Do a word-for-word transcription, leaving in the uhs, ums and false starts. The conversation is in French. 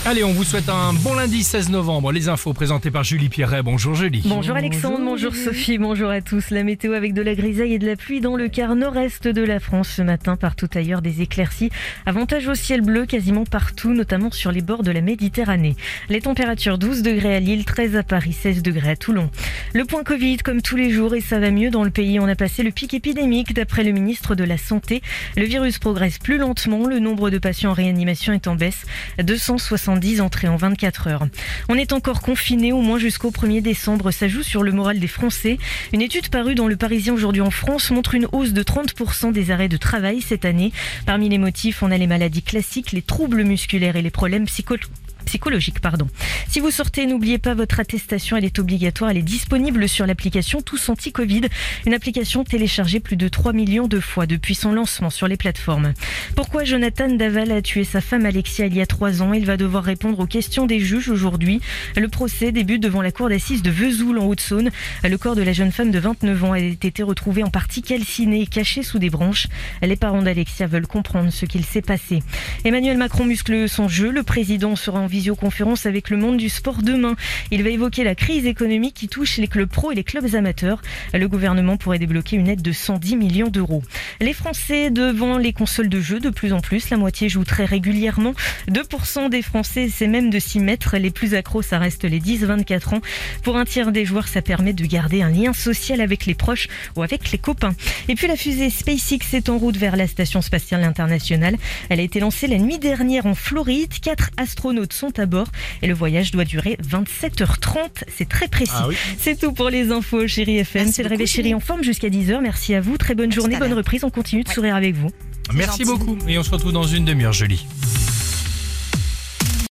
Allez, on vous souhaite un bon lundi seize novembre. Les infos présentées par Julie Pierret. Bonjour Julie. Bonjour Alexandre, bonjour, bonjour Sophie, bonjour à tous. La météo avec de la grisaille et de la pluie dans le quart nord-est de la France ce matin. Partout ailleurs, des éclaircies. Avantage au ciel bleu quasiment partout, notamment sur les bords de la Méditerranée. Les températures douze degrés à Lille, treize à Paris, seize degrés à Toulon. Le point Covid comme tous les jours et ça va mieux dans le pays. On a passé le pic épidémique d'après le ministre de la Santé. Le virus progresse plus lentement. Le nombre de patients en réanimation est en baisse. deux cent soixante-dix entrées en vingt-quatre heures. On est encore confiné au moins jusqu'au premier décembre. Ça joue sur le moral des Français. Une étude parue dans Le Parisien aujourd'hui en France montre une hausse de trente pour cent des arrêts de travail cette année. Parmi les motifs, on a les maladies classiques, les troubles musculaires et les problèmes psychologiques. Psychologique, pardon. Si vous sortez, n'oubliez pas votre attestation, elle est obligatoire, elle est disponible sur l'application Tous Anti-Covid, une application téléchargée plus de trois millions de fois depuis son lancement sur les plateformes. Pourquoi Jonathan Daval a tué sa femme Alexia il y a trois ans? Il va devoir répondre aux questions des juges aujourd'hui. Le procès débute devant la cour d'assises de Vesoul en Haute-Saône. Le corps de la jeune femme de vingt-neuf ans a été retrouvé en partie calciné et caché sous des branches. Les parents d'Alexia veulent comprendre ce qu'il s'est passé. Emmanuel Macron muscle son jeu. Le président sera en visioconférence avec le monde du sport demain. Il va évoquer la crise économique qui touche les clubs pro et les clubs amateurs. Le gouvernement pourrait débloquer une aide de cent dix millions d'euros. Les Français devant les consoles de jeux de plus en plus. La moitié joue très régulièrement. deux pour cent des Français essaient même de s'y mettre. Les plus accros, ça reste les dix vingt-quatre ans. Pour un tiers des joueurs, ça permet de garder un lien social avec les proches ou avec les copains. Et puis la fusée SpaceX est en route vers la station spatiale internationale. Elle a été lancée la nuit dernière en Floride. Quatre astronautes sont à bord et le voyage doit durer vingt-sept heures trente. C'est très précis. Ah oui. C'est tout pour les infos Chérie F M. Merci. C'est le réveil Chérie en forme jusqu'à dix heures. Merci à vous. Très bonne journée, bonne reprise. On continue de sourire avec vous. Merci beaucoup et on se retrouve dans une demi-heure, Julie.